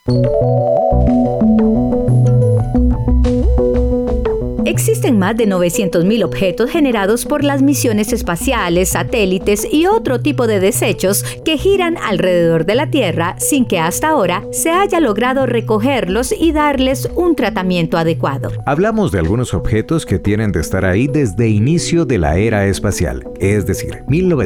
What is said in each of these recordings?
Existen más de 900.000 objetos generados por las misiones espaciales, satélites y otro tipo de desechos que giran alrededor de la Tierra sin que hasta ahora se haya logrado recogerlos y darles un tratamiento adecuado. Hablamos de algunos objetos que tienen de estar ahí desde inicio de la era espacial, es decir,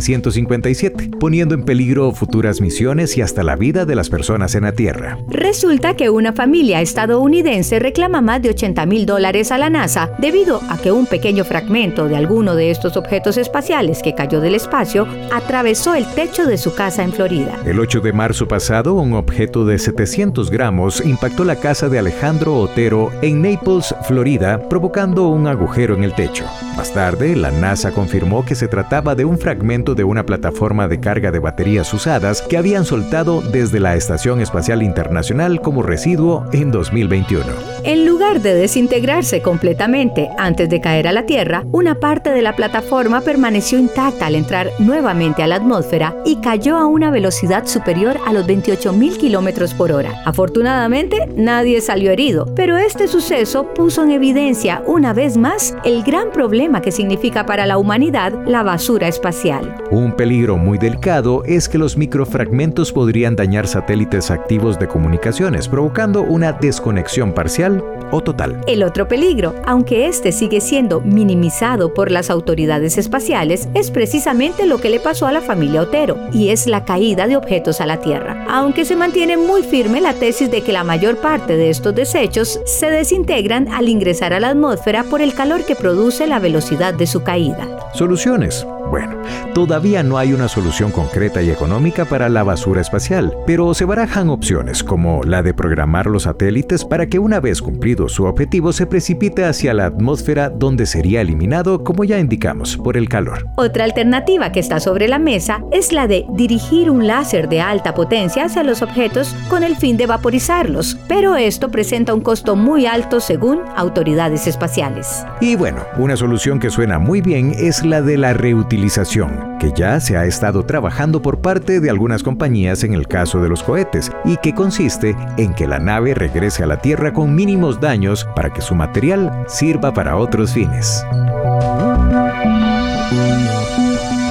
1957, poniendo en peligro futuras misiones y hasta la vida de las personas en la Tierra. Resulta que una familia estadounidense reclama más de $80,000 a la NASA debido a que un pequeño fragmento de alguno de estos objetos espaciales que cayó del espacio atravesó el techo de su casa en Florida. El 8 de marzo pasado, un objeto de 700 gramos impactó la casa de Alejandro Otero en Naples, Florida, provocando un agujero en el techo. Más tarde, la NASA confirmó que se trataba de un fragmento de una plataforma de carga de baterías usadas que habían soltado desde la Estación Espacial Internacional como residuo en 2021. En lugar de desintegrarse completamente antes de caer a la Tierra, una parte de la plataforma permaneció intacta al entrar nuevamente a la atmósfera y cayó a una velocidad superior a los 28,000 kilómetros por hora. Afortunadamente, nadie salió herido, pero este suceso puso en evidencia una vez más el gran problema que significa para la humanidad la basura espacial. Un peligro muy delicado es que los microfragmentos podrían dañar satélites activos de comunicaciones, provocando una desconexión parcial o total. El otro peligro, aunque este sigue siendo minimizado por las autoridades espaciales, es precisamente lo que le pasó a la familia Otero, y es la caída de objetos a la Tierra. Aunque se mantiene muy firme la tesis de que la mayor parte de estos desechos se desintegran al ingresar a la atmósfera por el calor que produce la velocidad de su caída. ¿Soluciones? Bueno, todavía no hay una solución concreta y económica para la basura espacial, pero se barajan opciones como la de programar los satélites para que una vez cumplido su objetivo se precipite hacia la atmósfera, donde sería eliminado, como ya indicamos, por el calor. Otra alternativa que está sobre la mesa es la de dirigir un láser de alta potencia hacia los objetos con el fin de vaporizarlos, pero esto presenta un costo muy alto según autoridades espaciales. Y bueno, una solución que suena muy bien es la de la reutilización, que ya se ha estado trabajando por parte de algunas compañías en el caso de los cohetes, y que consiste en que la nave regrese a la Tierra con mínimos daños para que su material sirva para otros fines.